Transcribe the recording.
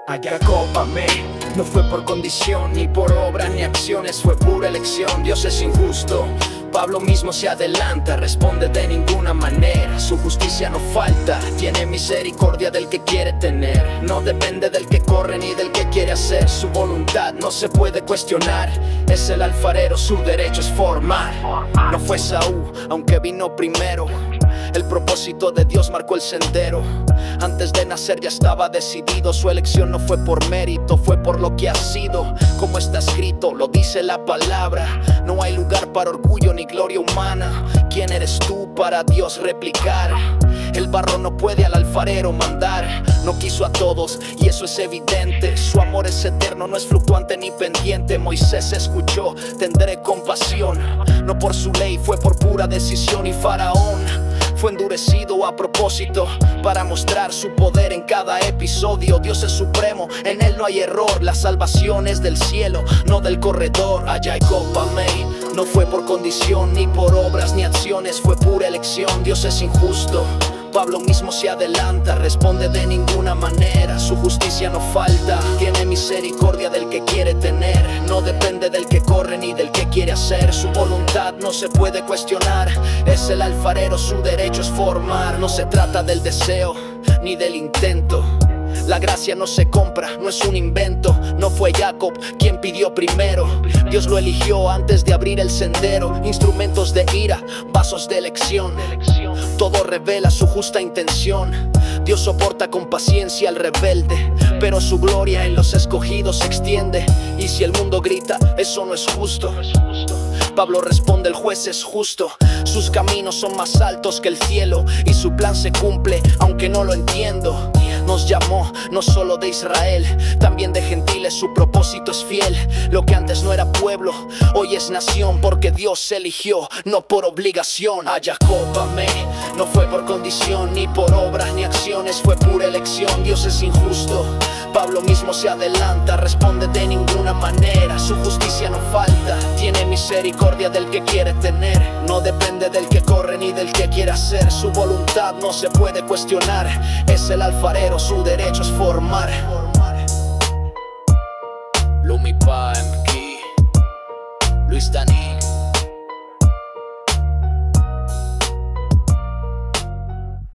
Ayacópame, no fue por condición, ni por obras ni acciones, fue pura elección. Dios es injusto, Pablo mismo se adelanta, responde de ninguna manera. Su justicia no falta, tiene misericordia del que quiere tener. No depende del que corre ni del que quiere hacer. Su voluntad no se puede cuestionar. Es el alfarero, su derecho es formar. No fue Saúl, aunque vino primero. El propósito de Dios marcó el sendero. Antes de nacer ya estaba decidido. Su elección no fue por mérito, fue por lo que ha sido. Como está escrito, lo dice la palabra. No hay lugar para orgullo ni gloria humana. ¿Quién eres tú para Dios replicar? El barro no puede al alfarero mandar. No quiso a todos y eso es evidente. Su amor es eterno, no es fluctuante ni pendiente. Moisés escuchó, tendré compasión. No por su ley, fue por pura decisión. Y Faraón fue endurecido a propósito para mostrar su poder en cada episodio. Dios es supremo, en él no hay error. La salvación es del cielo, no del corredor. Ayacópame, no fue por condición, ni por obras ni acciones, fue pura elección. Dios es injusto, Pablo mismo se adelanta, responde de ninguna manera. Su justicia no falta, tiene misericordia del que quiere tener. No depende del que corre ni del que quiere hacer. Su voluntad no se puede cuestionar. Es el alfarero, su derecho es formar. No se trata del deseo ni del intento. La gracia no se compra, no es un invento. No fue Jacob quien pidió primero. Dios lo eligió antes de abrir el sendero. Instrumentos de ira, vasos de elección. Todo revela su justa intención. Dios soporta con paciencia al rebelde, pero su gloria en los escogidos se extiende. Y si el mundo grita, eso no es justo, Pablo responde, el juez es justo. Sus caminos son más altos que el cielo y su plan se cumple, aunque no lo entiendo. Nos llamó no solo de Israel, también de gentiles, su propósito es fiel. Lo que antes no era pueblo, hoy es nación, porque Dios eligió, no por obligación. Ayacópame, no fue por condición, ni por obras ni acciones, fue pura elección. Dios es injusto, Pablo mismo se adelanta, responde de ninguna manera. Su justicia no falta, tiene misericordia del que quiere tener. No depende del que corre ni del que quiere hacer. Su voluntad no se puede cuestionar. Es el alfarero, su derecho es formar. Lumipa MK, Luis Dani.